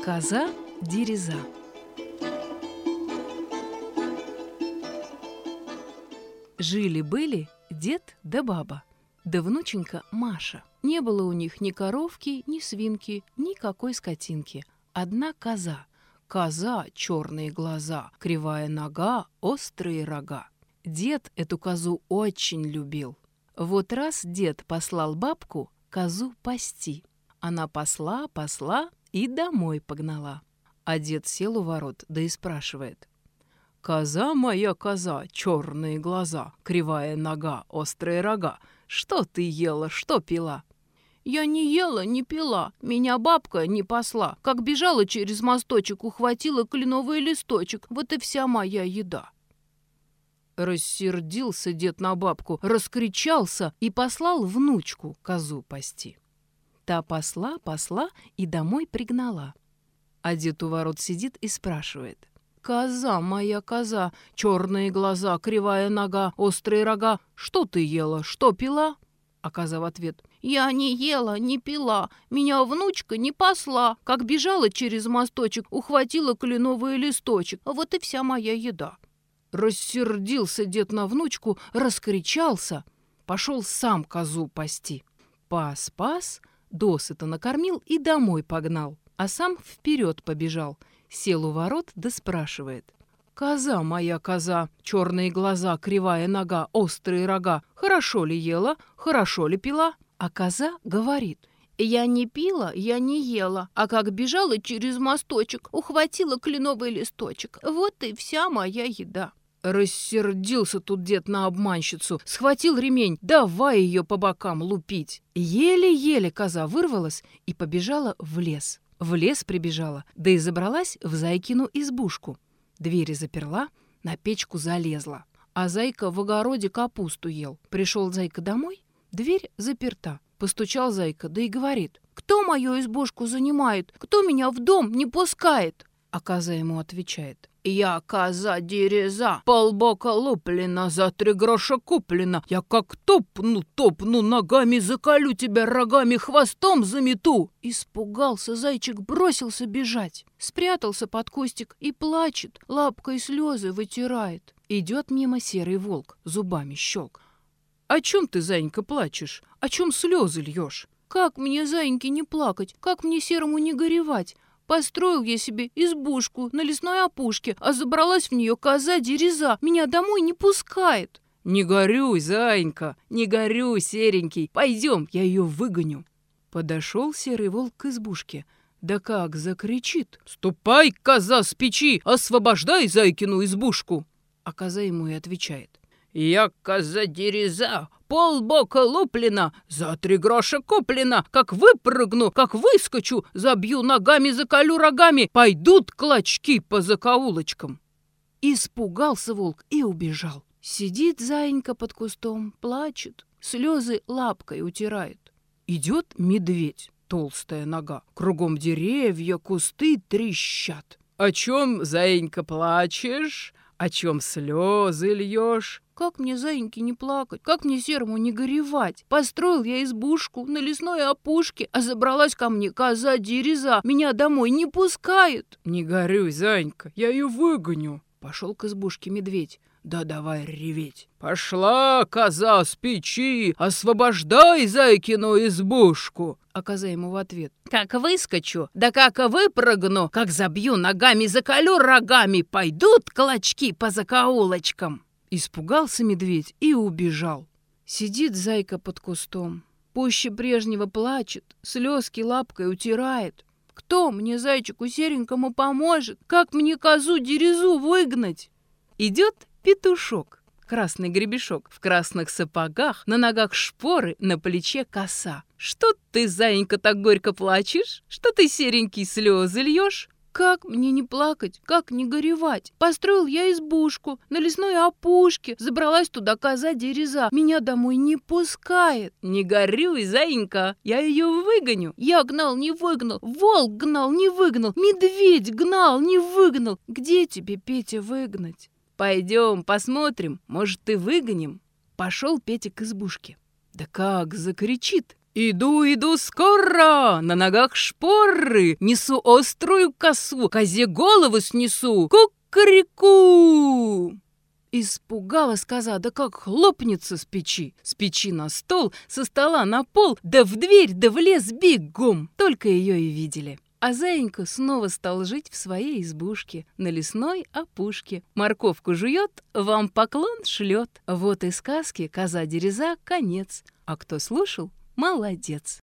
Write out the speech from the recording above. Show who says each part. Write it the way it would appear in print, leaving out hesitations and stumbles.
Speaker 1: Коза Дереза. Жили-были дед да баба, да внученька Маша. Не было у них ни коровки, ни свинки, никакой скотинки. Одна коза. Коза, черные глаза, кривая нога, острые рога. Дед эту козу очень любил. Вот раз дед послал бабку козу пасти. Она пасла и домой погнала. А дед сел у ворот, да и спрашивает: «Коза моя коза, черные глаза, кривая нога, острые рога, что ты ела, что пила?»
Speaker 2: «Я не ела, не пила, меня бабка не посла. Как бежала через мосточек, ухватила кленовый листочек. Вот и вся моя еда».
Speaker 1: Рассердился дед на бабку, раскричался и послал внучку козу пасти. Та посла и домой пригнала. А дед у ворот сидит и спрашивает: «Коза моя коза, черные глаза, кривая нога, острые рога, что ты ела, что пила?» А коза в ответ:
Speaker 2: «Я не ела, не пила, меня внучка не посла. Как бежала через мосточек, ухватила кленовый листочек. Вот и вся моя еда».
Speaker 1: Рассердился дед на внучку, раскричался, пошел сам козу пасти. Пас, досыта накормил и домой погнал, а сам вперед побежал, сел у ворот да спрашивает: «Коза моя коза, черные глаза, кривая нога, острые рога, хорошо ли ела, хорошо ли пила?» А коза говорит:
Speaker 2: «Я не пила, я не ела, а как бежала через мосточек, ухватила кленовый листочек. Вот и вся моя еда».
Speaker 1: Рассердился тут дед на обманщицу, схватил ремень, давай ее по бокам лупить. Еле-еле коза вырвалась и побежала в лес. В лес прибежала, да и забралась в зайкину избушку. Двери заперла, на печку залезла. А зайка в огороде капусту ел. Пришел зайка домой, дверь заперта. Постучал зайка, да и говорит:
Speaker 2: «Кто мою избушку занимает? Кто меня в дом не пускает?»
Speaker 1: А коза ему отвечает:
Speaker 2: «Я коза Дереза, полбока луплена, за 3 гроша куплена. Я как топну, ногами заколю тебя рогами, хвостом замету». Испугался зайчик, бросился бежать. Спрятался под кустик и плачет, лапкой слезы вытирает.
Speaker 1: Идет мимо серый волк, зубами щелк. «О чем ты, зайенька, плачешь? О чем слезы льешь?»
Speaker 2: «Как мне, зайеньке, не плакать? Как мне серому не горевать? Построил я себе избушку на лесной опушке, а забралась в нее коза Дереза. Меня домой не пускает».
Speaker 1: «Не горюй, зайенька, не горюй, серенький. Пойдем, я ее выгоню». Подошел серый волк к избушке. Да как закричит: «Ступай, коза, с печи, освобождай зайкину избушку!» А коза ему и отвечает:
Speaker 2: «Я коза Дереза, полбока луплена, за 3 гроша куплена. Как выпрыгну, как выскочу, забью ногами, заколю рогами, пойдут клочки по закоулочкам».
Speaker 1: Испугался волк и убежал. Сидит заинька под кустом, плачет, слезы лапкой утирает. Идет медведь, толстая нога, кругом деревья, кусты трещат. «О чем, заинька, плачешь? О чем слезы льешь?»
Speaker 2: «Как мне, зайеньке, не плакать? Как мне серому не горевать? Построил я избушку на лесной опушке, а забралась ко мне коза Дереза. Меня домой не пускает».
Speaker 1: «Не горюй, зайенька, я ее выгоню». Пошел к избушке медведь. Да давай реветь: «Пошла, коза, с печи, освобождай зайкину избушку!» А коза ему в ответ:
Speaker 2: «Как выскочу, да как выпрыгну, как забью ногами, заколю рогами, пойдут клочки по закоулочкам».
Speaker 1: Испугался медведь и убежал. Сидит зайка под кустом, пуще прежнего плачет, слезки лапкой утирает.
Speaker 2: «Кто мне, зайчику серенькому, поможет? Как мне козу Дерезу выгнать?»
Speaker 1: Идет петушок, красный гребешок, в красных сапогах, на ногах шпоры, на плече коса. «Что ты, заинька, так горько плачешь? Что ты, серенький, слезы льешь?»
Speaker 2: «Как мне не плакать, как не горевать? Построил я избушку на лесной опушке, забралась туда коза Дереза, меня домой не пускает».
Speaker 1: «Не горюй, заинька, я ее выгоню».
Speaker 2: «Я гнал, не выгнал, волк гнал, не выгнал, медведь гнал, не выгнал. Где тебе, Петя, выгнать?»
Speaker 1: «Пойдем, посмотрим, может, и выгоним». Пошел Петя к избушке. Да как закричит:
Speaker 2: Иду, иду скоро, на ногах шпоры, несу острую косу, козе голову снесу, кукареку!» Испугалась коза, да как хлопнется с печи на стол, со стола на пол, да в дверь, да в лес бегом. Только ее и видели. А заинька снова стал жить в своей избушке на лесной опушке. Морковку жует, вам поклон шлет. Вот и сказки «Коза Дереза» конец. А кто слушал, молодец.